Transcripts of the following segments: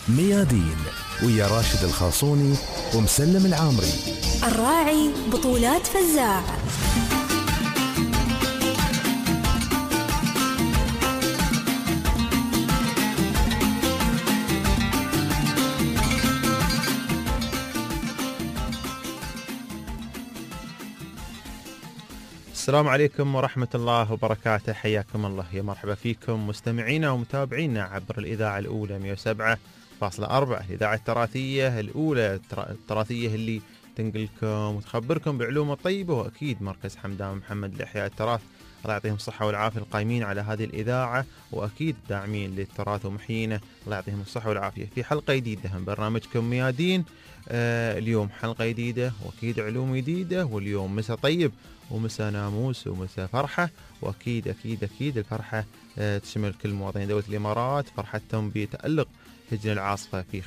ميادين ويا راشد الخاصوني ومسلم العامري. الراعي بطولات فزاع. السلام عليكم ورحمة الله وبركاته، حياكم الله، يا مرحبا فيكم مستمعينا ومتابعينا عبر الإذاعة الأولى 107.4، الإذاعة التراثية الأولى، التراثية اللي تنقلكم وتخبركم بعلوم الطيبة، وأكيد مركز حمدان محمد لإحياء التراث، الله يعطيهم الصحة والعافية القائمين على هذه الإذاعة، وأكيد داعمين للتراث ومحيينه، الله يعطيهم الصحة والعافية. في حلقة جديدة من برنامجكم ميادين. اليوم حلقة جديدة وأكيد علوم جديدة، واليوم مساء طيب ومساء ناموس ومساء فرحة، وأكيد أكيد أكيد الفرحة تشمل كل مواطنين دولة الإمارات، فرحتهم بتألق هجن العاصفة في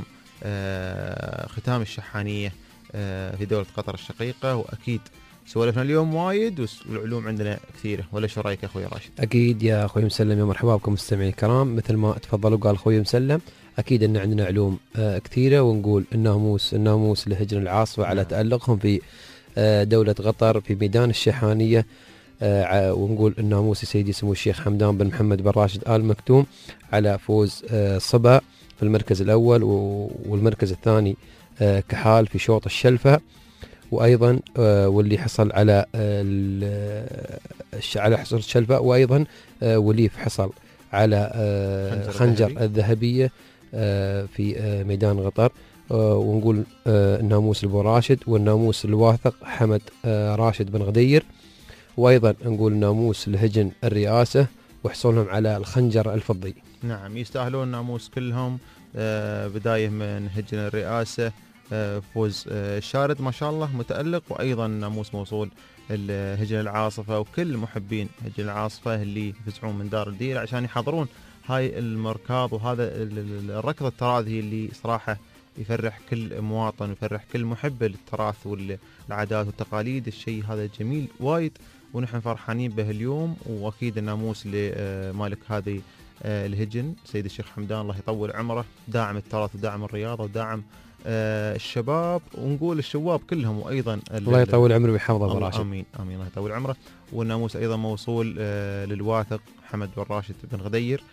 ختام الشحانية في دولة قطر الشقيقة. وأكيد سوالفنا اليوم وايد والعلوم عندنا كثيرة، ولا شو رايك أخوي راشد؟ أكيد يا أخوي مسلم، يا مرحبا بكم مستمعين الكرام. مثل ما تفضلوا قال أخوي مسلم، أكيد أن عندنا علوم كثيرة، ونقول الناموس لهجن العاصفة على تألقهم في دولة قطر في ميدان الشحانية، ونقول الناموس سيدي سمو الشيخ حمدان بن محمد بن راشد آل مكتوم على فوز صبا في المركز الأول، والمركز الثاني كحال في شوط الشلفة، وأيضا واللي حصل على حصر الشلفة، وأيضا وليف حصل على خنجر الذهبية في ميدان قطر. ونقول الناموس البو راشد، والناموس الواثق حمد راشد بن غدير، وأيضا نقول ناموس الهجن الرئاسة وحصولهم على الخنجر الفضي. نعم، يستاهلون الناموس كلهم، بداية من هجن الرئاسة فوز الشارد ما شاء الله متألق، وأيضا ناموس موصول الهجن العاصفة، وكل محبين هجن العاصفة اللي يفزعون من دار الدير عشان يحضرون هاي المركاض وهذا الركض التراثي اللي صراحة يفرح كل مواطن ويفرح كل محب للتراث والعادات والتقاليد. الشيء هذا جميل وايد ونحن فرحانين به اليوم. وأكيد الناموس لمالك هذه الهجن سيد الشيخ حمدان، الله يطول عمره، داعم التراث وداعم الرياضة وداعم الشباب، ونقول الشباب كلهم، وأيضا الله يطول عمره ويحفظه ابو راشد. آمين آمين، الله يطول عمره. والناموس أيضا موصول للواثق حمد بن راشد بن غدير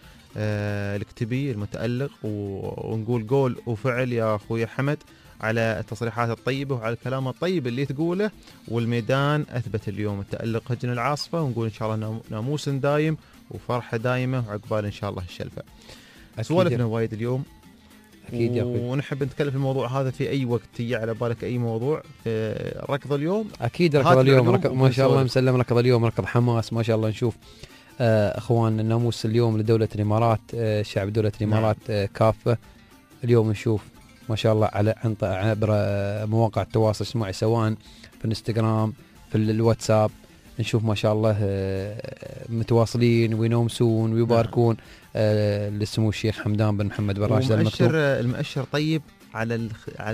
الكتبي المتألق، ونقول قول وفعل يا أخوي حمد على التصريحات الطيبة وعلى الكلام الطيب اللي تقوله، والميدان أثبت اليوم التألق هجن العاصفة، ونقول إن شاء الله ناموس دايم وفرحة دائمة، وعقبال إن شاء الله الشلفة. سوالفنا وايد اليوم أكيد يا أخوي، ونحب نتكلم في الموضوع هذا في أي وقت تيجي على بالك أي موضوع في ركض اليوم. أكيد ركض اليوم ما شاء الله مسلم، ركض اليوم ركض حماس ما شاء الله. نشوف أخوان الناموس اليوم لدولة الإمارات، شعب دولة الإمارات كافة اليوم نشوف ما شاء الله على عبر مواقع التواصل الاجتماعي، سواء في الانستغرام في الواتساب، نشوف ما شاء الله متواصلين وينومسون ويباركون لسمو الشيخ حمدان بن محمد بن راشد المكتوم. المؤشر طيب على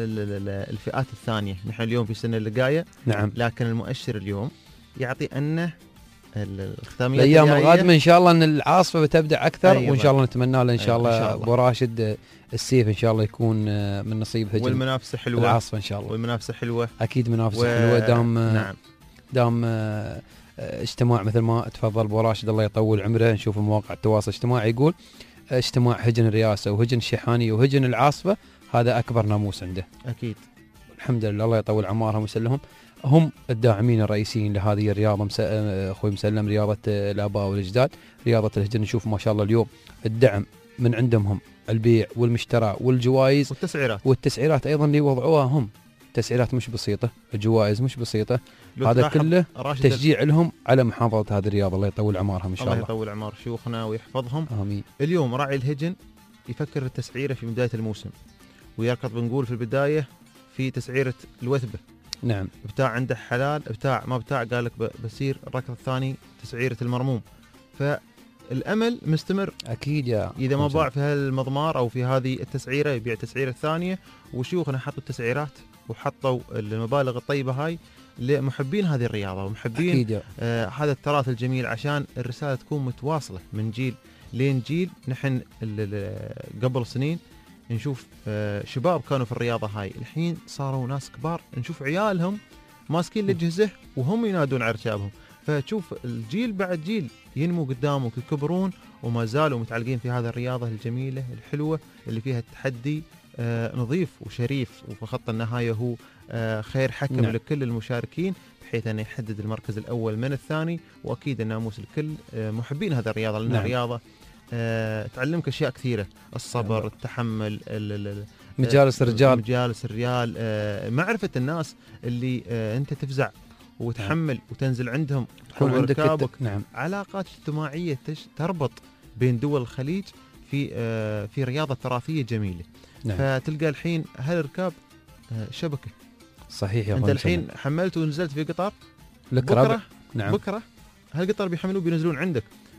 الفئات الثانية. نحن اليوم في سنة اللقاية، نعم، لكن المؤشر اليوم يعطي أنه الختامية الأيام القادمة إن شاء الله أن العاصفة بتبدأ أكثر. أيوة، وإن شاء الله نتمنى له إن شاء الله الله أبو راشد السيف إن شاء الله يكون من نصيب هجن والمنافسة حلوة العاصفة إن شاء الله. والمنافسة حلوة أكيد منافسة حلوة دام اجتماع مثل ما تفضل أبو راشد الله يطول عمره. نشوف مواقع التواصل الاجتماعي يقول اجتماع هجن الرئاسة وهجن الشحانية وهجن العاصفة، هذا أكبر ناموس عنده. أكيد الحمد لله، الله يطول عمارهم ويسلهم، هم الداعمين الرئيسيين لهذه الرياضة. أخوي مسلم، رياضة الآباء والأجداد، رياضة الهجن. نشوف ما شاء الله اليوم الدعم من عندهم، هم البيع والمشترى والجوائز والتسعيرات أيضا اللي وضعوها هم. تسعيرات مش بسيطة، الجوائز مش بسيطة، هذا كله تشجيع لهم على محافظة هذه الرياضة. الله يطول عمارهم إن شاء الله. الله يطول عمار شيوخنا ويحفظهم، آمين. اليوم راعي الهجن يفكر التسعيرة في بداية الموسم، ويركض بنقول في البداية في تسعيرة الوثبة. نعم، بتاع عنده حلال، بتاع ما بتاع قال لك بصير الركض الثاني تسعيرة المرموم، فالأمل مستمر. أكيد يا إذا ما باع في هالمضمار أو في هذه التسعيرة يبيع التسعيرة الثانية. وشيوخنا حطوا التسعيرات وحطوا المبالغ الطيبة هاي لمحبين هذه الرياضة ومحبين هذا التراث الجميل، عشان الرسالة تكون متواصلة من جيل لين جيل. نحن قبل سنين نشوف شباب كانوا في الرياضة هاي الحين صاروا ناس كبار، نشوف عيالهم ماسكين الأجهزة وهم ينادون على ركابهم. فتشوف الجيل بعد جيل ينمو قدامك يكبرون وما زالوا متعلقين في هذه الرياضة الجميلة الحلوة اللي فيها التحدي نظيف وشريف، وفي خط النهاية هو خير حكم نعم. لكل المشاركين بحيث أنه يحدد المركز الأول من الثاني. وأكيد الناموس الكل محبين هذه الرياضة لأنها نعم. رياضة تعلمك أشياء كثيرة، الصبر، نعم. التحمل، مجالس الرجال، مجالس الرجال، معرفة الناس اللي أنت تفزع وتحمل وتنزل عندهم، تكون عندك ركابك. نعم. علاقات اجتماعية تربط بين دول الخليج في رياضة تراثية جميلة. نعم. فتلقى الحين هالركاب شبكة. صحيح يا أنت أخوي الحين حملت ونزلت في قطار، لك بكرة ربع. نعم. بكرة هالقطار بيحملوه بينزلون عندك.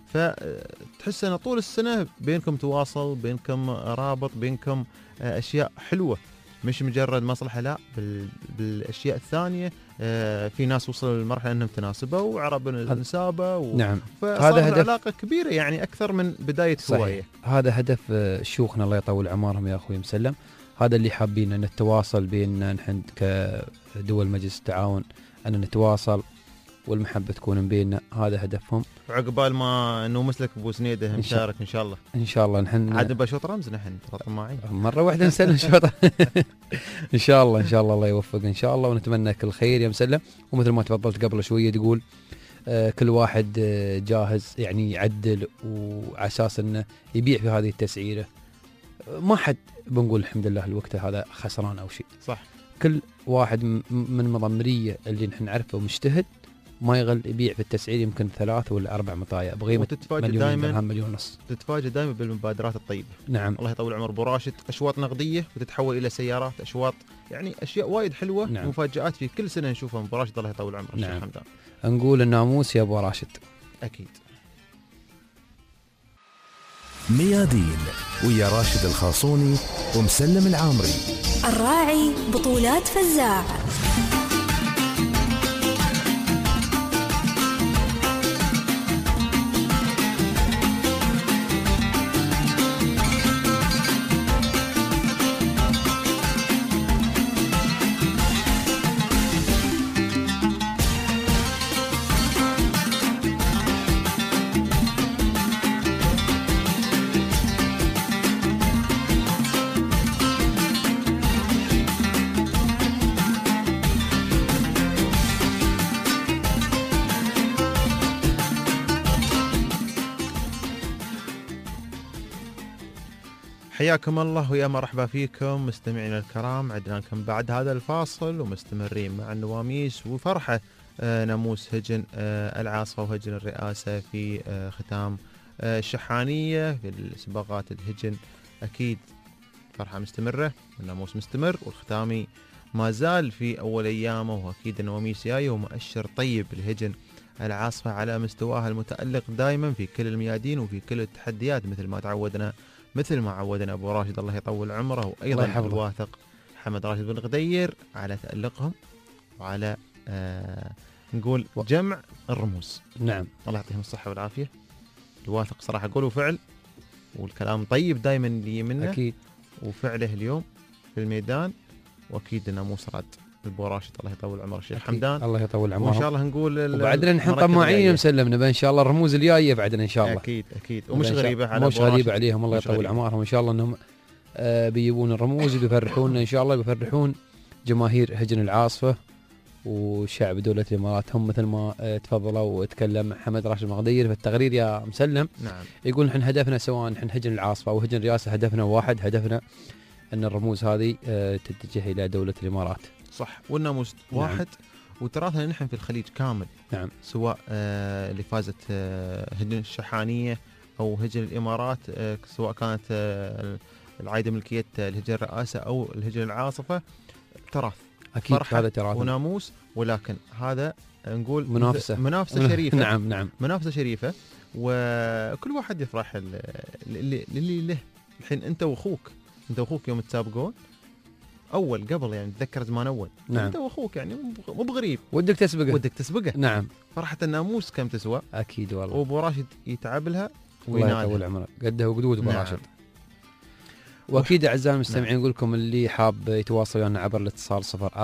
فتحس أن طول السنة بينكم تواصل، بينكم رابط، بينكم أشياء حلوة، مش مجرد مصلحة، لا بالأشياء الثانية. في ناس وصلوا للمرحلة أنهم تناسبوا وعرب النسابة نعم. هذا هدف، علاقة كبيرة يعني أكثر من بداية هواية. هذا هدف شيوخنا الله يطول عمرهم يا أخوي مسلم. هذا اللي حابين أن نتواصل بيننا نحن كدول مجلس التعاون، أن نتواصل والمحبة تكون بيننا، هذا هدفهم. وعقبال ما نومس لك ابو سنيده مشارك ان شاء الله. ان شاء الله نحن عاد بشوط رمز نحن طماعين مره واحده نسلم شوط ان شاء الله ان شاء الله الله يوفق ان شاء الله، ونتمنى كل خير يا مسلم. ومثل ما تفضلت قبل شويه تقول كل واحد جاهز يعني يعدل وعلى اساس انه يبيع في هذه التسعيره. ما حد بنقول الحمد لله الوقت هذا خسران او شيء، صح. كل واحد من مضمريه اللي نحن نعرفه ومجتهد ما يغل يبيع في التسعير يمكن 3 ولا 4 مطايا بقيمة مليون درهم، مليون ونص. تتفاجئ دائما بالمبادرات الطيبة. نعم. الله يطول عمر ابو راشد، اشواط نقدية وتتحول الى سيارات، اشواط يعني اشياء وايد حلوة. نعم. مفاجآت في كل سنة نشوفها من ابو راشد الله يطول عمره. نعم. الشيخ حمدان نقول الناموس يا ابو راشد. اكيد. ميادين ويا راشد الخاصوني ومسلم العامري. الراعي بطولات فزاع. حياكم الله ويا مرحبا فيكم مستمعينا الكرام. عدنا لكم بعد هذا الفاصل ومستمرين مع النواميس وفرحة ناموس هجن العاصفة وهجن الرئاسة في ختام الشحانية في السباقات الهجن. أكيد فرحة مستمرة، الناموس مستمر، والختامي ما زال في أول أيامه، وأكيد النواميس جاي ومؤشر طيب لهجن العاصفة على مستواها المتألق دائما في كل الميادين وفي كل التحديات مثل ما عودنا ابو راشد الله يطول عمره، وايضا الواثق حمد راشد بن غدير على تألقهم وعلى نقول جمع الرموز. نعم. الله يعطيهم الصحة والعافية. الواثق صراحة قول وفعل، والكلام طيب دائما اللي منه اكيد، وفعله اليوم في الميدان. واكيد ناموس راد ابو راشد الله يطول عمره الشيخ حمدان الله يطول عمره. وان شاء الله نقول وبعدنا نحن طماعين مسلمنا ان شاء الله الرموز الجايه بعدنا ان شاء الله. اكيد ومش غريبه على مش غريبه عليهم الله يطول عمرهم. ان شاء الله انهم بيجيبون الرموز وبيفرحون ان شاء الله، بيفرحون جماهير هجن العاصفه وشعب دوله الامارات. هم مثل ما تفضلوا وتكلم حمد راشد المغدير في التقرير يا مسلم. نعم. يقول نحن هدفنا سواء نحن هجن العاصفه او هجن الرئاسه هدفنا واحد، هدفنا ان الرموز هذه تتجه الى دوله الامارات. صح، والناموس واحد. وتراثنا نحن في الخليج كامل. نعم. سواء اللي فازت هجن الشحانية أو هجن الإمارات، سواء كانت العايدة ملكية الهجن الرئاسة أو الهجن العاصفة، تراث. أكيد هذا تراث وناموس، ولكن هذا نقول منافسة شريفة. نعم. منافسة شريفة، وكل واحد يفرح اللي له. الحين أنت وأخوك يوم تسابقون اول قبل يعني تذكر زمان اول. نعم. انت واخوك يعني مو بغريب ودك تسبقه. نعم. فرحة الناموس كم تسوى؟ اكيد والله. وابو راشد يتعب لها الله يطول عمره قده وقدود ابو نعم. راشد. واكيد اعزائي المستمعين نقول لكم اللي حاب يتواصل ويانا عبر الاتصال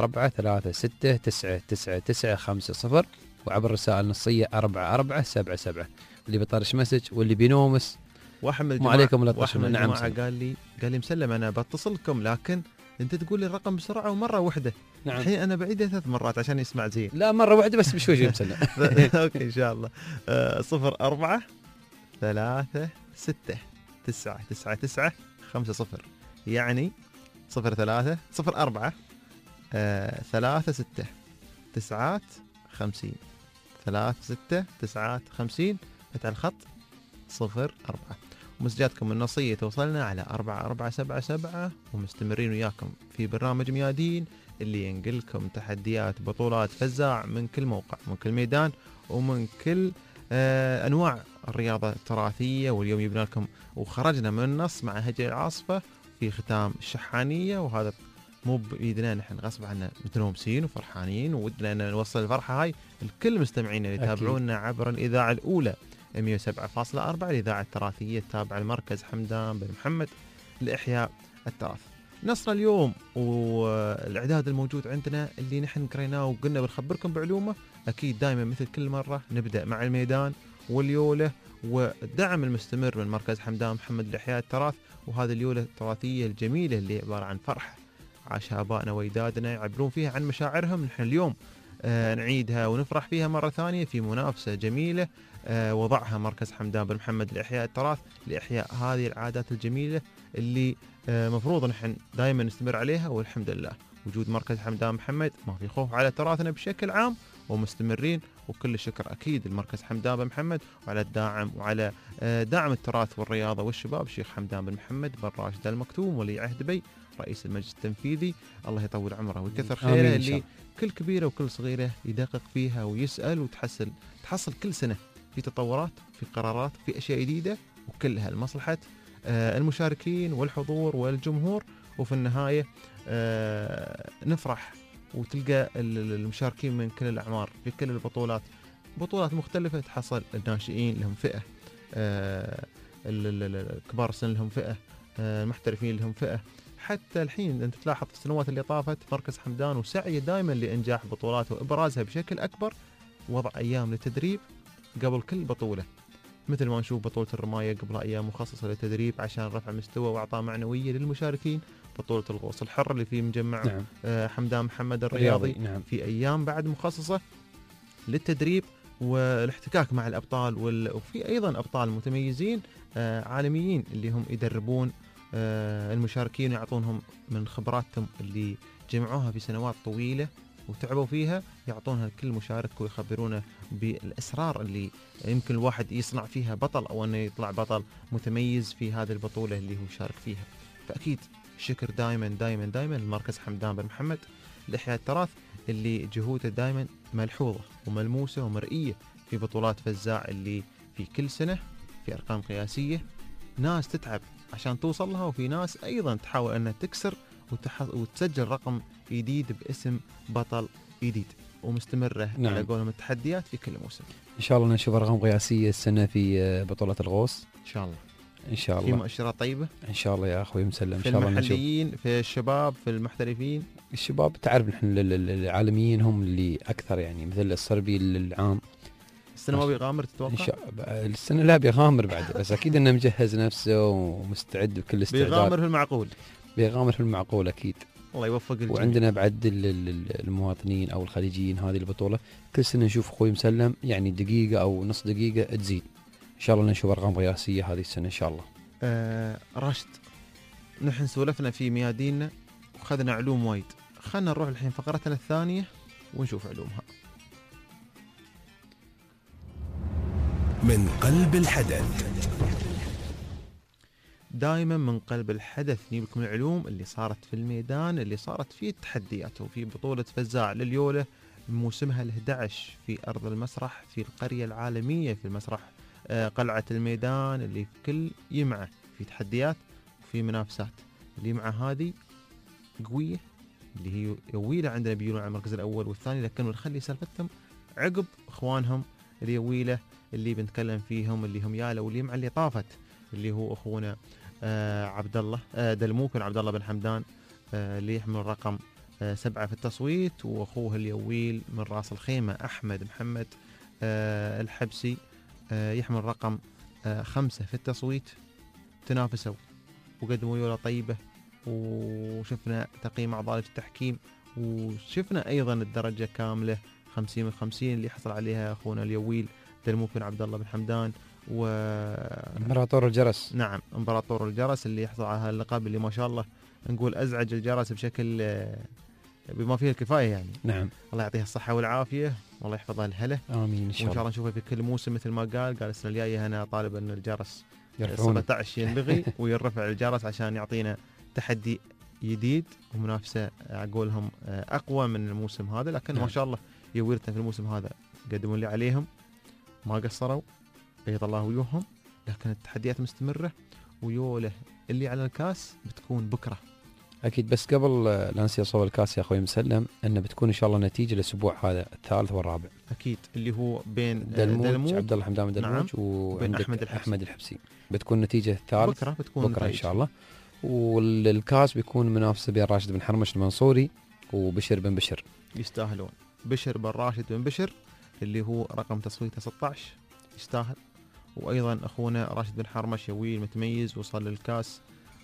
0436999950 وعبر الرسائل النصيه 4477 اللي بيطرش مسج واللي بينومس واحد من ما عليكم لا واحد من تطرشون. نعم الجماعه قال لي مسلم انا بتصل لكم لكن انت تقول لي الرقم بسرعه ومره واحده. نعم. الحين انا بعيده 3 مرات عشان يسمع زين. لا مره واحده بس بشوي مسلم. اوكي ان شاء الله. 04 3 6 9 9 9 5 0 يعني 03 04 3 6 9 50 3 6 9 50 فتح الخط 04. ومسجاتكم النصية توصلنا على 4477 ومستمرين وياكم في برنامج ميادين اللي ينقلكم تحديات بطولات فزاع من كل موقع من كل ميدان ومن كل أنواع الرياضة التراثية. واليوم جبنا لكم وخرجنا من النص مع هجر العاصفة في ختام الشحانية، وهذا مو بإيدنا، نحن غصب عنا متنومسين وفرحانين ودنا أن نوصل الفرحة هاي لكل مستمعين اللي يتابعونا عبر الإذاعة الأولى 107.4 الإذاعة التراثية التابعة لمركز حمدان بن محمد لإحياء التراث. نصنا اليوم والإعداد الموجود عندنا اللي نحن قريناه وقلنا بنخبركم بعلومه. أكيد دائما مثل كل مرة نبدأ مع الميدان واليولة والدعم المستمر من مركز حمدان محمد لإحياء التراث، وهذه اليولة التراثية الجميلة اللي عبارة عن فرحة عاشها آبائنا وأجدادنا يعبرون فيها عن مشاعرهم. نحن اليوم نعيدها ونفرح فيها مرة ثانية في منافسة جميلة وضعها مركز حمدان بن محمد لإحياء التراث لإحياء هذه العادات الجميلة اللي مفروض نحن دائما نستمر عليها. والحمد لله وجود مركز حمدان محمد ما في خوف على تراثنا بشكل عام ومستمرين، وكل الشكر أكيد المركز حمدان بن محمد وعلى الداعم وعلى دعم التراث والرياضة والشباب الشيخ حمدان بن محمد بن راشد المكتوم ولي عهد بي رئيس المجلس التنفيذي. الله يطول عمره ويكثر خيره اللي كل كبيرة وكل صغيرة يدقق فيها ويسأل وتحصل كل سنة في تطورات في قرارات في أشياء جديدة وكلها لمصلحة المشاركين والحضور والجمهور. وفي النهاية نفرح وتلقى المشاركين من كل الأعمار في كل البطولات بطولات مختلفة. تحصل الناشئين لهم فئة، الكبار السن لهم فئة، المحترفين لهم فئة. حتى الحين أنت تلاحظ في السنوات اللي طافت مركز حمدان وسعيه دائما لإنجاح بطولاته وإبرازها بشكل أكبر وضع أيام للتدريب قبل كل بطولة، مثل ما نشوف بطولة الرماية قبل أيام مخصصة للتدريب عشان رفع مستوى وإعطاء معنوية للمشاركين. بطولة الغوص الحر اللي فيه مجمع نعم. حمدان محمد الرياضي نعم. في أيام بعد مخصصة للتدريب والاحتكاك مع الأبطال وفي أيضا أبطال متميزين عالميين اللي هم يدربون المشاركين ويعطونهم من خبراتهم اللي جمعوها في سنوات طويلة وتعبوا فيها، يعطونها لكل مشارك ويخبرونه بالأسرار اللي يمكن الواحد يصنع فيها بطل أو أنه يطلع بطل متميز في هذه البطولة اللي هو شارك فيها. فأكيد الشكر دائما دائما دائما لمركز حمدان بن محمد لإحياء التراث اللي جهوده دائما ملحوظة وملموسة ومرئية في بطولات فزاع اللي في كل سنة في أرقام قياسية. ناس تتعب عشان توصل لها وفي ناس أيضا تحاول أنها تكسر وتسجل رقم جديد باسم بطل جديد ومستمرة. نعم. على قولهم التحديات في كل موسم. إن شاء الله نشوف أرقام قياسية السنة في بطولة الغوص إن شاء الله. إن شاء الله في مؤشرات طيبة إن شاء الله يا أخوي مسلم. إن في شاء الله المحليين في الشباب في المحترفين. الشباب تعرف نحن العالميين هم اللي أكثر يعني مثل الصربي العام. السنة ما بيغامر تتوقع؟ السنة لا بيغامر بعد بس أكيد إنه مجهز نفسه ومستعد بكل استعداد. بيغامر في المعقول. بيغامر في المعقول أكيد. الله يوفق الجميع. وعندنا بعد المواطنين أو الخليجيين هذه البطولة كل سنة نشوف أخوي مسلم يعني دقيقة أو نص دقيقة تزيد. إن شاء الله نشوف أرقام قياسية هذه السنة إن شاء الله. راشد نحن سولفنا في مياديننا وخذنا علوم وايد، خلنا نروح الحين فقرتنا الثانية ونشوف علومها. من قلب الحدث. دائما من قلب الحدث نجيب لكم العلوم اللي صارت في الميدان اللي صارت فيه التحديات. وفي بطولة فزاع لليولة موسمها ال11 في أرض المسرح في القرية العالمية في المسرح قلعة الميدان اللي في كل يمعة في تحديات وفي منافسات. اليمعة هذه قوية اللي هي يويلة عندنا بيجون على المركز الأول والثاني، لكن نخلي سالفتهم عقب إخوانهم اليويلة اللي بنتكلم فيهم اللي هم يالا واليمعة اللي طافت اللي هو أخونا عبد الله دلموك بن عبد الله بن حمدان اللي يحمل الرقم 7 في التصويت، واخوه اليويل من راس الخيمه احمد محمد الحبسي يحمل الرقم 5 في التصويت. تنافسوا وقدموا يولا طيبه، وشفنا تقييم اعضاء التحكيم، وشفنا ايضا الدرجه كامله 50 من 50 اللي حصل عليها اخونا اليويل دلموك بن عبد الله بن حمدان و امبراطور الجرس. نعم، امبراطور الجرس اللي يحصل على هاللقب، اللي ما شاء الله نقول ازعج الجرس بشكل بما فيه الكفايه يعني. نعم، الله يعطيها الصحه والعافيه، والله يحفظها الهله، امين ان وان شاء شاء الله. الله نشوفه في كل موسم مثل ما قال السنه الجايه. انا طالب ان الجرس يرفعونه. 17 ينلغي ويرفع الجرس عشان يعطينا تحدي جديد ومنافسه اقولهم اقوى من الموسم هذا. لكن ما شاء الله يويرتنا في الموسم هذا قدموا اللي عليهم، ما قصروا، بيض الله وجوههم، لكن التحديات مستمره، ويوله اللي على الكاس بتكون بكره اكيد. بس قبل لا ننسى صوب الكاس يا اخوي مسلم، انه بتكون ان شاء الله نتيجه الاسبوع هذا الثالث والرابع. اكيد، اللي هو بين دلموج عبد الله حمدان دلموج، نعم. وبين أحمد احمد الحبسي. بتكون نتيجه الثالث بكره، بتكون بكره ان شاء الله. والكاس بيكون منافسه بين راشد بن حرمش المنصوري وبشر بن بشر. يستاهلون. بشر بن راشد بن بشر اللي هو رقم تصويته 16 يستاهل، وايضا اخونا راشد بن حرمش يويل متميز وصل للكاس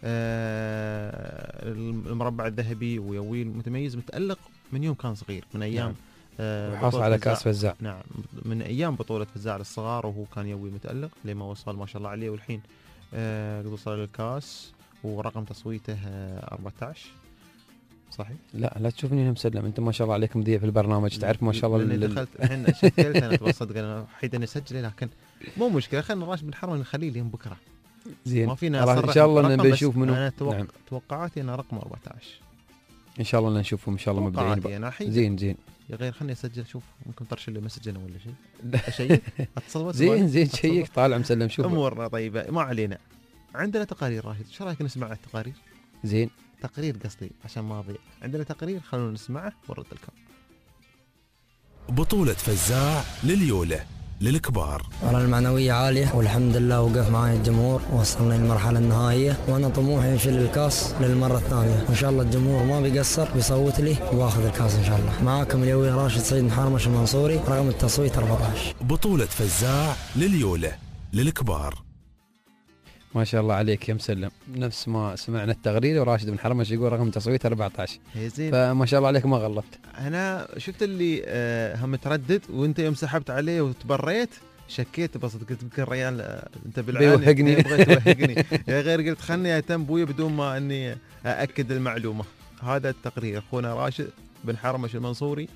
المربع الذهبي، ويويل متميز متألق من يوم كان صغير، من ايام وحاصل على كاس فزاع. نعم، من ايام بطوله فزاع للصغار، وهو كان يويل متألق لما وصل ما شاء الله عليه، والحين قد وصل للكاس ورقم تصويته 14. صحيح؟ لا تشوفني هنا مسلم، انت ما شاء الله عليك مذيع في البرنامج، تعرف ما شاء الله. لاني دخلت الحين شكلت انا تصدق انا وحيد اني اسجل، لكن مو مشكله، خلينا راشد بن حرمش نخليه لين بكره. زين، ما فينا ان شاء الله بنشوف منه. انا نعم. توقعاتي انا رقم 14 ان شاء الله نشوفهم ان شاء الله مبدعين. زين يا غير، خليني اسجل، شوف ممكن ترشل لي مسج انا ولا شيء. اشيك اتصل. زين شيك طالع مسلم. شوف امورنا طيبه، ما علينا. عندنا تقارير راشد، ايش رايك نسمع التقارير؟ زين، تقرير قصدي عشان ما اضيع. عندنا تقرير، خلونا نسمعه ونرد لكم. بطولة فزاع لليولة للكبار. والله المعنوية عالية والحمد لله، وقف معي الجمهور ووصلنا للمرحلة النهائية، وأنا طموحي أشيل الكاس للمرة الثانية، وإن شاء الله الجمهور ما بيقصر بيصوت لي وآخذ الكاس إن شاء الله. معاكم اليوي راشد سيد بن حرمش المنصوري، رقم التصويت 14. بطولة فزاع لليولة للكبار. ما شاء الله عليك يا مسلم، نفس ما سمعنا التقرير، وراشد بن حرمش يقول رقم تصويت 14. زين، فما شاء الله عليك ما غلطت. انا شفت اللي هم متردد، وانت يوم سحبت عليه وتبريت شكيت، بس قلت يمكن الريال انت بالعين بيوهقني. توهقني يا غير، قلت خلني اتم بويا بدون ما اني ااكد المعلومه. هذا التقرير اخونا راشد بن حرمش المنصوري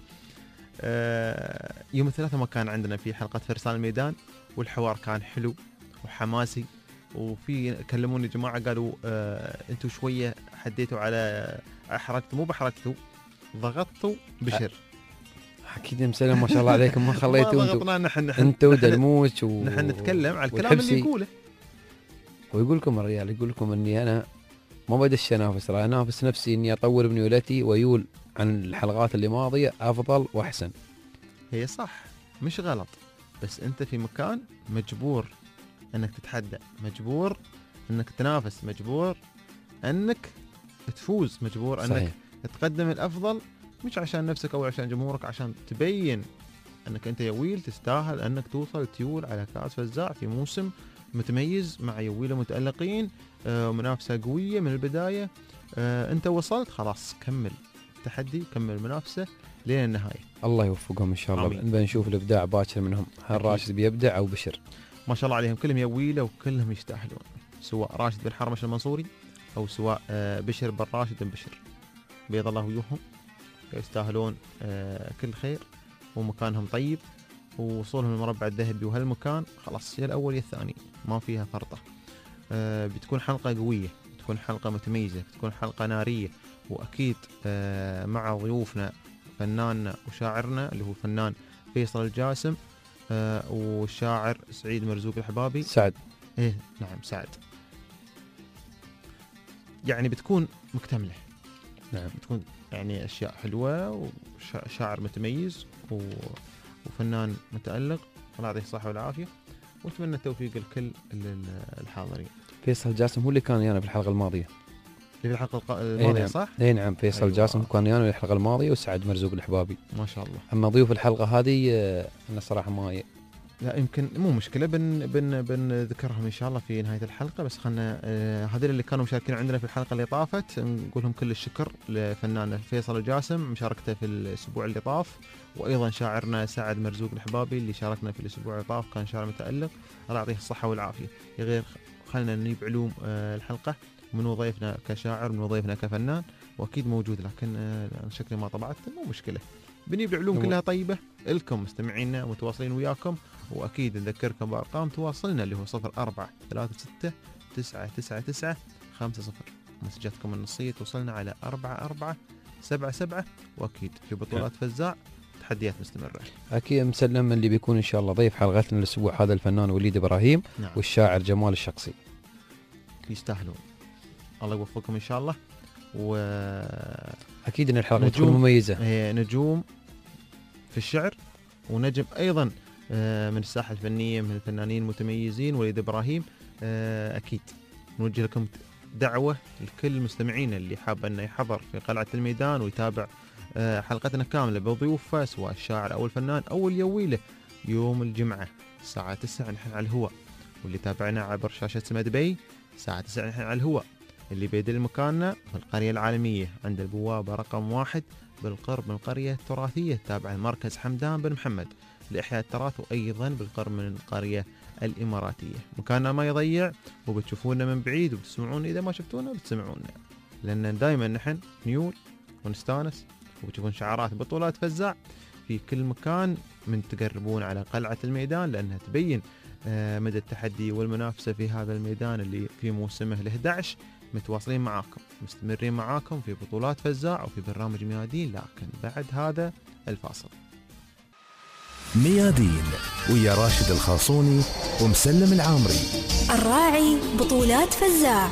يوم الثلاثاء ما كان عندنا في حلقه فرسان الميدان، والحوار كان حلو وحماسي، وفي كلموني جماعه قالوا انتم شويه حديتوا على احرجتوا، مو بحرجتوا، ضغطتوا بشر. اكيد يا مسلم ما شاء الله عليكم، ما خليتوا انتوا ودلموج نحن نتكلم على الكلام اللي يقوله. ويقول لكم الرجال، يقول لكم اني انا ما بدش انافس، راح انافس نفسي اني اطور بنيولتي ويول عن الحلقات اللي ماضيه افضل واحسن. هي صح، مش غلط، بس انت في مكان مجبور انك تتحدى، مجبور انك تنافس، مجبور انك تفوز، مجبور انك صحيح. تقدم الافضل، مش عشان نفسك او عشان جمهورك، عشان تبين انك انت يويل تستاهل انك توصل تيول على كاس فزاع في موسم متميز مع يويل متألقين، منافسة قوية من البداية. انت وصلت خلاص، كمل التحدي، كمل المنافسة لين النهاية. الله يوفقهم ان شاء الله. بنشوف الابداع باكر منهم، هل راشد بيبدع او بشر؟ ما شاء الله عليهم كلهم يويله وكلهم يستاهلون، سواء راشد بن حرمش المنصوري او سواء بشر بن راشد بن بشر، بيض الله وجوههم، يستاهلون كل خير، ومكانهم طيب، ووصولهم المربع الذهبي وهالمكان خلاص يا الاول يا الثاني، ما فيها فرطه. بتكون حلقه قويه، بتكون حلقه متميزه، بتكون حلقه ناريه، واكيد مع ضيوفنا فناننا وشاعرنا اللي هو الفنان فيصل الجاسم والشاعر سعيد مرزوق الحبابي. سعد، ايه نعم سعد. يعني بتكون مكتمله، نعم بتكون يعني اشياء حلوه، وشاعر متميز وفنان متألق، الله يعطيه الصحه والعافيه، ونتمنى التوفيق لكل الحاضرين. فيصل جاسم هو اللي كان ويانا في الحلقه الماضيه. اللي في الحلقه الماضيه نعم. صح؟ اي نعم، فيصل أيوة. جاسم كان ويانا في الحلقه الماضيه، وسعد مرزوق الحبابي. ما شاء الله. اما ضيوف الحلقه هذه انا صراحه ما لا يمكن مو مشكله، بنذكرهم ان شاء الله في نهايه الحلقه. بس خلنا هذول اللي كانوا مشاركين عندنا في الحلقه اللي طافت نقول لهم كل الشكر لفنان فيصل الجاسم مشاركته في الاسبوع اللي طاف، وايضا شاعرنا سعد مرزوق الحبابي اللي شاركنا في الاسبوع اللي طاف، كان شاعر متالق، الله يعطيه الصحه والعافيه. غير خلنا نجيب علوم الحلقه من ضيفنا كشاعر، من ضيفنا كفنان، واكيد موجود، لكن انا شكلي ما طبعت، مو مشكله، بنجيب العلوم كلها طيبة لكم مستمعينا متواصلين وياكم. وأكيد نذكركم بأرقام تواصلنا اللي هو 0436999950. مسجاتكم النصية توصلنا على 4477. وأكيد في بطولات فزاع تحديات مستمرة. أكيد مسلم اللي بيكون إن شاء الله ضيف حلقتنا الأسبوع هذا الفنان وليد إبراهيم. نعم. والشاعر جمال الشخصي. يستاهلون، الله يوفقكم إن شاء الله. أكيد إن الحلقة تكون مميزة. هي نجوم في الشعر، ونجم أيضا من الساحة الفنية من الفنانين المتميزين وليد إبراهيم. أكيد نوجه لكم دعوة لكل مستمعين اللي حاب أنه يحضر في قلعة الميدان ويتابع حلقتنا كاملة بضيوفه، سواء الشاعر أو الفنان أو اليويله، يوم الجمعة الساعة 9 نحن على الهواء. واللي تابعنا عبر شاشة سما دبي الساعة 9 نحن على الهواء. اللي بيدل مكاننا في القرية العالمية عند البوابة رقم 1 بالقرب من القرية التراثية التابعة لمركز حمدان بن محمد لإحياء التراث، وأيضا بالقرب من القرية الإماراتية. مكاننا ما يضيع، وبتشوفونا من بعيد وبتسمعونا، إذا ما شفتونا بتسمعونا، لأن دائما نحن نيول ونستانس، وبتشوفون شعارات بطولات فزاع في كل مكان من تقربون على قلعة الميدان، لأنها تبين مدى التحدي والمنافسة في هذا الميدان اللي في موسمه ال11. متواصلين معاكم، مستمرين معاكم في بطولات فزاع وفي برنامج ميادين، لكن بعد هذا الفاصل. ميادين ويا راشد الخاصوني ومسلم العامري. الراعي بطولات فزاع.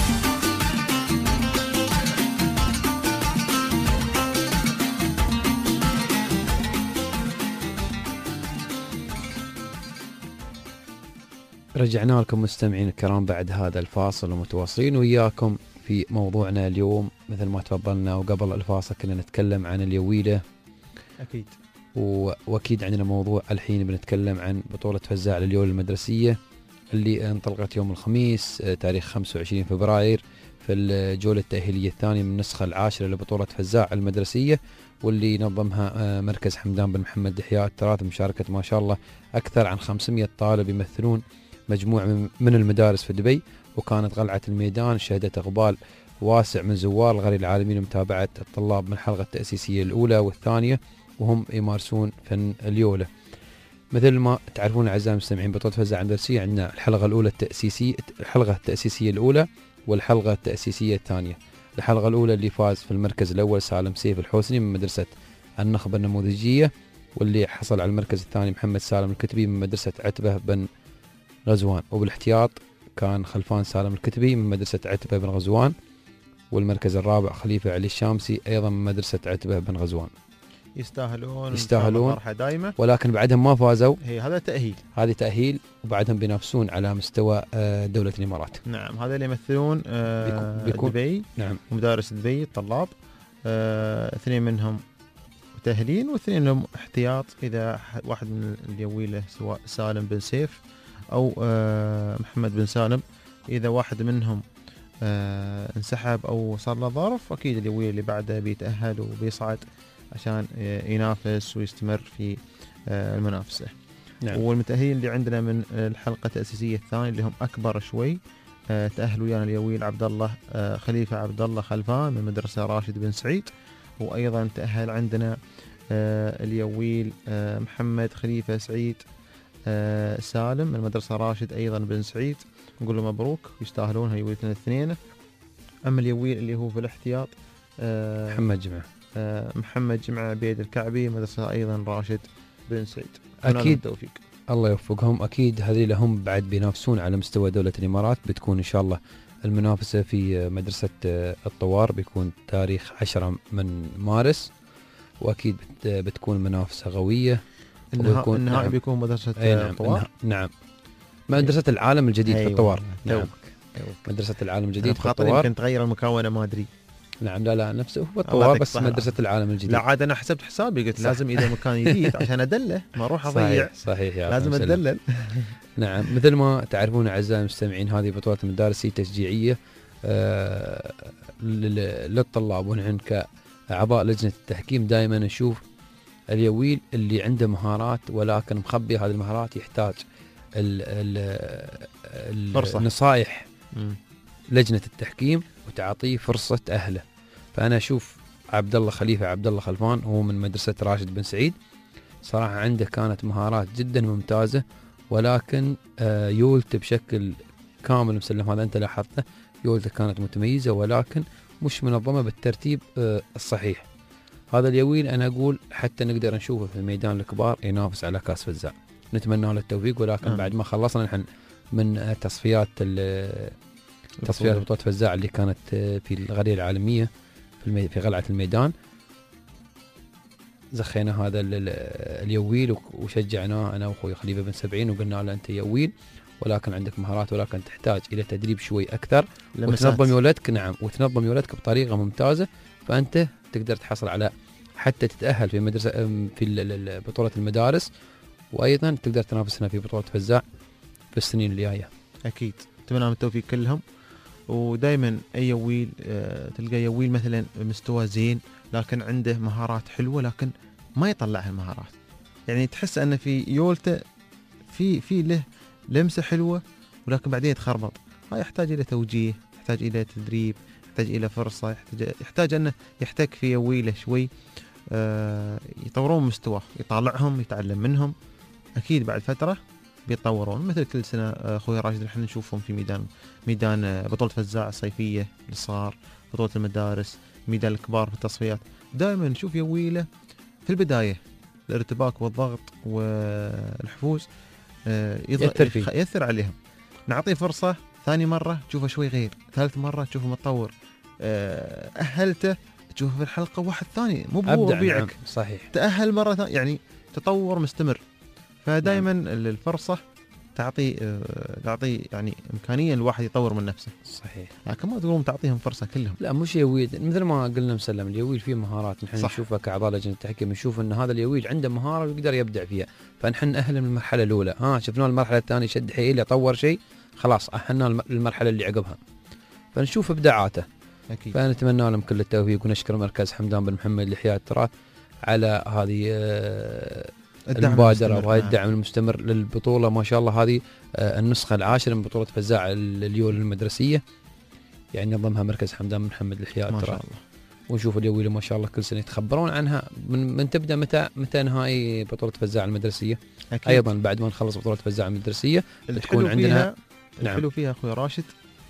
رجعنا لكم مستمعين الكرام بعد هذا الفاصل، ومتواصلين وياكم في موضوعنا اليوم. مثل ما تفضلنا وقبل الفاصل كنا نتكلم عن اليويله. أكيد. وأكيد عندنا موضوع الحين بنتكلم عن بطولة فزاع لليويله المدرسية اللي انطلقت يوم الخميس تاريخ 25 فبراير في الجولة التأهيلية الثانية من النسخة العاشرة لبطولة فزاع المدرسية، واللي نظمها مركز حمدان بن محمد لإحياء التراث بمشاركة ما شاء الله أكثر عن 500 طالب يمثلون مجموعة من المدارس في دبي. وكانت قلعة الميدان شهدت إقبال واسع من زوار القرية العالمين لمتابعة الطلاب من الحلقة التأسيسية الأولى والثانية وهم يمارسون فن اليويله. مثل ما تعرفون أعزائي المستمعين، بطولة فزاع المدرسية عندنا الحلقة التأسيسية الأولى والحلقة التأسيسية الثانية. الحلقة الأولى اللي فاز في المركز الأول سالم سيف الحوسني من مدرسة النخبة النموذجية، واللي حصل على المركز الثاني محمد سالم الكتبي من مدرسة عتبة بن غزوان، وبالاحتياط كان خلفان سالم الكتبي من مدرسة عتبة بن غزوان، والمركز الرابع خليفة علي الشامسي أيضا من مدرسة عتبة بن غزوان. يستاهلون فرحة دائمة، ولكن بعدهم ما فازوا. هذا تأهيل، هذه تأهيل، وبعدهم بينافسون على مستوى دولة الإمارات. نعم، هذا اللي يمثلون بيكون دبي. نعم، ومدارس دبي الطلاب، اثنين منهم متأهلين واثنين منهم احتياط إذا واحد من اليويله سواء سالم بن سيف أو محمد بن سالم، إذا واحد منهم انسحب أو صار له ظرف، أكيد اليويله اللي بعده بيتأهل وبيصعد عشان ينافس ويستمر في المنافسة. نعم. والمتأهلين اللي عندنا من الحلقة التأسيسية الثانية اللي هم أكبر شوي، تأهلوا ويانا اليويل عبد الله خليفة عبد الله خلفان من مدرسة راشد بن سعيد، وأيضا تأهل عندنا اليويل محمد خليفة سعيد سالم من مدرسة راشد أيضا بن سعيد، نقول له مبروك ويستاهلون هاليويلتين الاثنين. أما اليويل اللي هو في الاحتياط محمد جمعة بيد الكعبي مدرسة أيضا راشد بن سعيد. أكيد التوفيق، الله يوفقهم. أكيد هذه لهم بعد بينافسون على مستوى دولة الإمارات. بتكون إن شاء الله المنافسة في مدرسة الطوار بيكون تاريخ 10 من مارس، وأكيد بتكون منافسة قوية. النهائي بيكون مدرسة الطوار. نعم، مدرسة العالم الجديد في الطوار. نعم. مدرسة العالم الجديد في بخاطر الطوار. يمكن تغير المكونة ما أدري. نعم لا نفسه هو الله الطوار يعطيك بس الصحة. مدرسة العالم الجديد. لا عاد أنا حسبت حسابي قلت لازم إذا مكان جديد عشان أدله ما أروح أضيع. صحيح يا لازم أخي أدلل. نعم مثل ما تعرفون أعزائي المستمعين هذه بطولة المدارس هي تشجيعية للطلاب، ونحن كأعضاء لجنة التحكيم دائما نشوف اليويل اللي عنده مهارات ولكن مخبي هذه المهارات، يحتاج فرصة. النصائح لجنة التحكيم وتعطيه فرصة أهله. فأنا أشوف عبد الله خليفة عبد الله خلفان هو من مدرسة راشد بن سعيد، صراحة عنده كانت مهارات جدا ممتازة، ولكن يولته بشكل كامل مسلم، هذا أنت لاحظته، يولته كانت متميزة ولكن مش منظمة بالترتيب الصحيح. هذا اليويل أنا أقول حتى نقدر نشوفه في الميدان الكبار ينافس على كاس فزاع، نتمنى له التوفيق. ولكن بعد ما خلصنا نحن من تصفيات بطولة فزاع اللي كانت في الغالية العالمية في قلعة الميدان، زخينا هذا اليويل وشجعناه أنا وأخوي خليفة بن سبعين، وقلنا له أنت يويل ولكن عندك مهارات ولكن تحتاج إلى تدريب شوي أكثر وتنظم يولدك. نعم وتنظم يولدك بطريقة ممتازة، فأنت تقدر تحصل على حتى تتأهل في مدرسة في بطولة المدارس، وأيضا تقدر تنافسنا في بطولة فزاع في السنين الجاية. أكيد أتمنى لهم التوفيق كلهم. ودائما أي يويل تلقى يويل مثلا مستوى زين لكن عنده مهارات حلوة لكن ما يطلع هالمهارات، يعني تحس أن في يولته في له لمسة حلوة ولكن بعدين يتخربط. هاي يحتاج إلى توجيه، يحتاج إلى تدريب، يحتاج إلى فرصة، يحتاج أنه يحتك في يويله شوي، يطورون مستواه، يطالعهم، يتعلم منهم. أكيد بعد فترة بيتطورون مثل كل سنة. أخوي راشد نحن نشوفهم في ميدان بطولة فزاع الصيفية اللي صار، بطولة المدارس، ميدان الكبار في التصفيات، دائما نشوف يويله في البداية الارتباك والضغط والحفوز يأثر عليهم. نعطيه فرصة، ثاني مرة تشوفه شوي غير، ثالث مرة تشوفه متطور، أهلته تشوفه في الحلقة واحد ثاني مو بربيعك. نعم صحيح. تأهل مرة ثانية، يعني تطور مستمر. فدائما الفرصة تعطي يعني إمكانية الواحد يطور من نفسه. صحيح. لكن ما تقولون تعطيهم فرصة كلهم. لا مش يويل مثل ما قلنا مسلم، اليويل فيه مهارات نحن نشوفها كأعضاء لجنة التحكيم، نشوف أن هذا اليويل عنده مهارة ويقدر يبدع فيها، فنحن أهلا من المرحلة الأولى. شفنا المرحلة الثانية شد حيله يطور شيء، خلاص أهلنا المرحلة اللي عقبها، فنشوف إبداعاته. أكيد. فنتمنى لهم كل التوفيق، ونشكر مركز حمدان بن محمد لإحياء التراث على هذه المبادرة وهذا الدعم المستمر للبطولة. ما شاء الله هذه النسخة العاشرة من بطولة فزاع اليول المدرسية، يعني نظمها مركز حمدان بن محمد لإحياء التراث. ما شاء الله. ونشوف اليويل ما شاء الله كل سنة يتخبرون عنها من تبدأ متى نهائي بطولة فزاع المدرسية. أكيد. أيضا بعد ما نخلص بطولة فزاع المدرسية تكون عندنا الحلو فيها أخوي راشد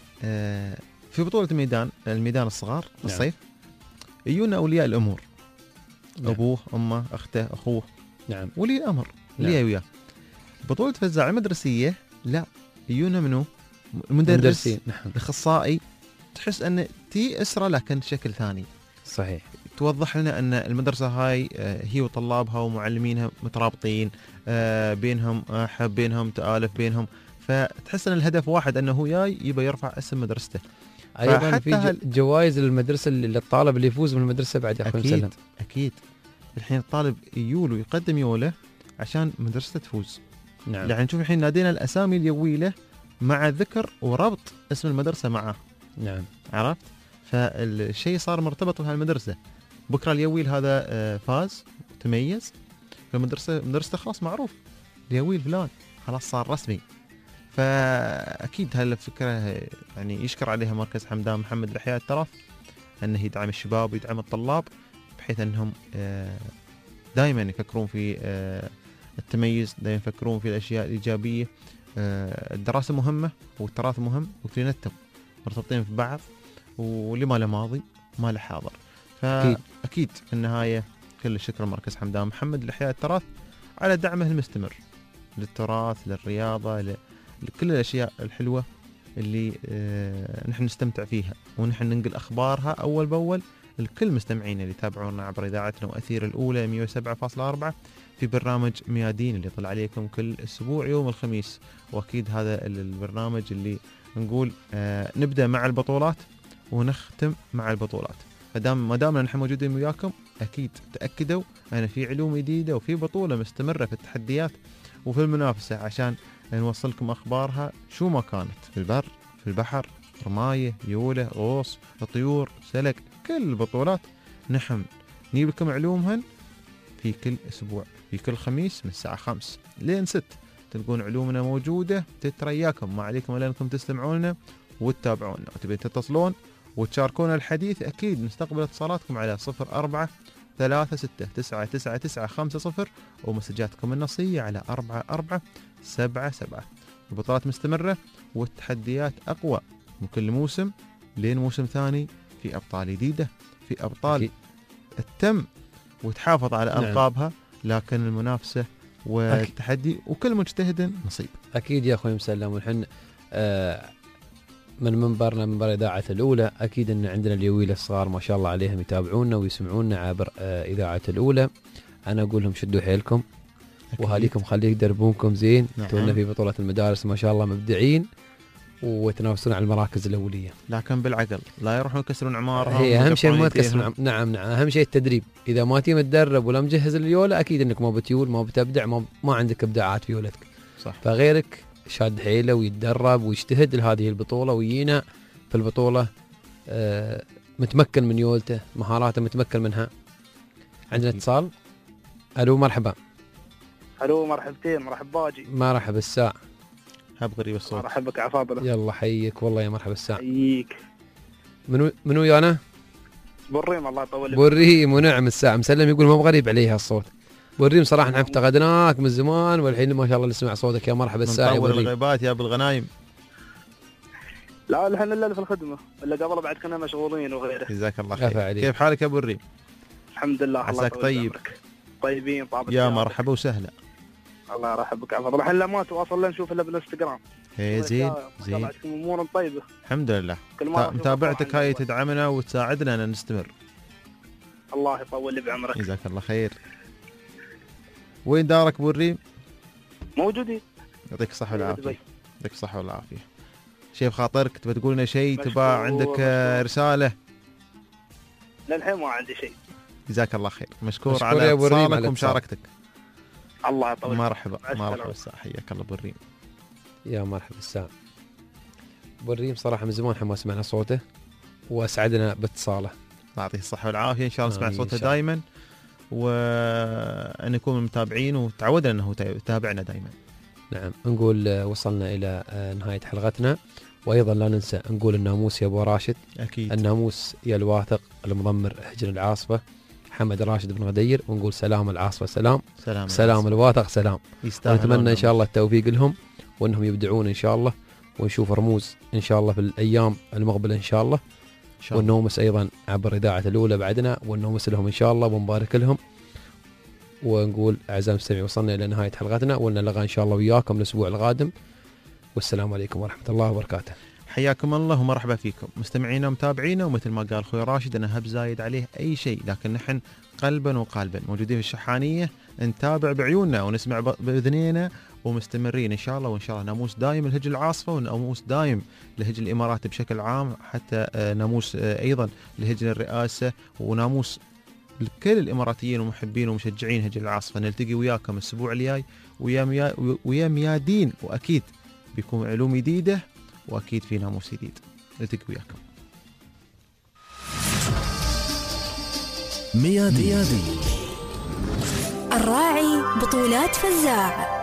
في بطولة الميدان الصغار الصيف يجونا أولياء الأمور. نعم. أبوه أمه أخته أخوه. نعم. ولي الأمر اللي وياه. بطولة فزاع المدرسية لا يجونا منه المدرس. نعم. الأخصائي، تحس أن تي أسرة لكن شكل ثاني. صحيح. توضح لنا أن المدرسة هاي هي وطلابها ومعلمينها مترابطين، بينهم حب، بينهم تآلف، بينهم، فتحس أن الهدف واحد أنه هو جاي يبى يرفع اسم مدرسته. أيضا في جوائز للمدرسة للطالب اللي يفوز بالمدرسة بعد يا أخوي مسلم. أكيد. الحين الطالب يول ويقدم يوله عشان مدرسته تفوز. نعم. يعني نشوف الحين نادينا الأسامي اليويلة مع ذكر وربط اسم المدرسة معه. نعم. عرفت؟ فالشيء صار مرتبط بهالمدرسة. بكرة اليويل هذا فاز تميز، مدرسته خلاص معروف اليويل فلان، خلاص صار رسمي. فأكيد هالفكرة يعني يشكر عليها مركز حمدان محمد لإحياء التراث، أنه يدعم الشباب ويدعم الطلاب بحيث أنهم دائما يفكرون في التميز، دائما يفكرون في الأشياء الإيجابية. الدراسة مهمة والتراث مهم، وكلينتهم مرتبطين في بعض، واللي ما له ماضي ما له حاضر. فأكيد في النهاية كل الشكر لمركز حمدان محمد لإحياء التراث على دعمه المستمر للتراث، للرياضة، لكل الأشياء الحلوة اللي نحن نستمتع فيها، ونحن ننقل أخبارها أول بأول لكل مستمعين اللي يتابعونا عبر إذاعتنا وأثير الأولى 107.4 في برنامج ميادين اللي يطلع عليكم كل أسبوع يوم الخميس. وأكيد هذا البرنامج اللي نقول نبدأ مع البطولات ونختم مع البطولات. ما دامنا نحن موجودين وياكم أكيد تأكدوا أن في علوم جديدة وفي بطولة مستمرة في التحديات وفي المنافسة عشان نوصلكم أخبارها شو ما كانت، في البر في البحر، رماية، يولة، غوص، طيور، سلك، كل البطولات نحن نجيب لكم علومهن في كل أسبوع، في كل خميس من الساعة 5 لين 6 تلقون علومنا موجودة تترياكم. ما عليكم إلا أنكم تستمعون وتتابعونا، وتبين تتصلون وتشاركونا الحديث. أكيد نستقبل اتصالاتكم على 0436999950 ومسجاتكم النصية على 4477. البطولات مستمرة والتحديات أقوى من كل موسم لين موسم ثاني، في أبطال جديدة، في أبطال التم وتحافظ على ألقابها، لكن المنافسة والتحدي وكل مجتهد نصيب. أكيد يا أخوي مسلم. ونحن من منبرنا منبر إذاعة الأولى أكيد أن عندنا اليويل الصغار ما شاء الله عليهم يتابعونا ويسمعونا عبر إذاعة الأولى. أنا أقول لهم شدوا حيلكم وهاليكم خليه يدربونكم زين. تونا في بطولة المدارس ما شاء الله مبدعين ويتنافسون على المراكز الأولية، لكن بالعقل لا يروحون يكسرون عمارهم. هي أهم شيء ما تكسرون. نعم أهم شيء التدريب. إذا ما تيجي تدرب ولا مجهز اليولة أكيد إنك ما بتيول، ما بتبدع، ما عندك إبداعات في يولتك. صح. فغيرك شاد حيله ويتدرب ويجتهد لهذه البطولة ويجينا في البطولة متمكن من يولته، مهاراته متمكن منها. عندنا اتصال. ألو مرحبا. الو مرحبتين. مرحباجي. مرحبا الساعة. هب غريب الصوت. مرحبك عفاضله. يلا حيك والله يا مرحبا الساعة. حييك. منو يا أنا؟ بريم الله يطول. بريم ونعم الساعة. مسلم يقول ما بغريب عليها الصوت. بريم صراحة نحن افتقدناك من زمان والحين ما شاء الله نسمع صوتك. يا مرحبا الساعة يا بريم. الغيبات يا بالغنايم. لا الحين الا في الخدمة، الا قبل بعد كنا مشغولين وغيره. جزاك الله خير. كيف حالك يا بريم؟ الحمد لله. عساك طيب. طيبين طابت يا مرحبا وسهلا. الله يرحبك عفاضله. الحين ما تواصل لا نشوف الا بالانستغرام. زين زين. امور طيبة الحمد لله. متابعتك هاي تدعمنا وتساعدنا ان نستمر. الله يطول لي بعمرك. جزاك الله خير. وين دارك بريم؟ موجودين. يعطيك الصحة والعافية. يعطيك الصحة والعافية. شيء بخاطرك تبى تقول لنا شيء، تبى عندك رسالة؟ للحين ما عندي شيء. جزاك الله خير. مشكور على اتصالك ومشاركتك. الله يطول. مرحبا مرحبا الساعة. حياك الله بريم. يا مرحبا الساعة. بريم صراحة من زمان ما سمعنا صوته وأسعدنا باتصاله. يعطيه الصحة والعافية. إن شاء الله نسمع صوته دائما وأن نكون متابعين وتعودنا أنه يتابعنا دائما. نعم. نقول وصلنا إلى نهاية حلقتنا، وأيضا لا ننسى نقول الناموس يا أبو راشد. أكيد. الناموس يا الواثق المضمر هجر العاصفة حمد راشد بن غدير، ونقول سلام العاصفة سلام، سلام الواثق سلام. ونتمنى إن شاء الله التوفيق لهم وأنهم يبدعون إن شاء الله، ونشوف رموز إن شاء الله في الأيام المقبلة إن شاء الله. والنومس أيضا عبر إذاعة الأولى بعدنا، والنومس لهم إن شاء الله ونبارك لهم. ونقول أعزائي المستمعين وصلنا إلى نهاية حلقتنا، ونلقى إن شاء الله وياكم الأسبوع القادم، والسلام عليكم ورحمة الله وبركاته. حياكم الله ومرحبا فيكم مستمعينا ومتابعينا. ومثل ما قال أخوي راشد أنا هب زايد عليه أي شيء، لكن نحن قلبا وقالبا موجودين في الشحانية، نتابع بعيوننا ونسمع بأذنينا ومستمرين إن شاء الله. وإن شاء الله ناموس دايم لهجر العاصفة وناموس دايم لهجر الإمارات بشكل عام، حتى ناموس أيضا لهجر الرئاسة، وناموس لكل الإماراتيين ومحبين ومشجعين هجر العاصفة. نلتقي وياكم الأسبوع الجاي ويا ميادين، وأكيد بيكون علوم جديدة وأكيد في ناموس جديد. نلتقي وياكم. ميادين. الراعي بطولات فزاع.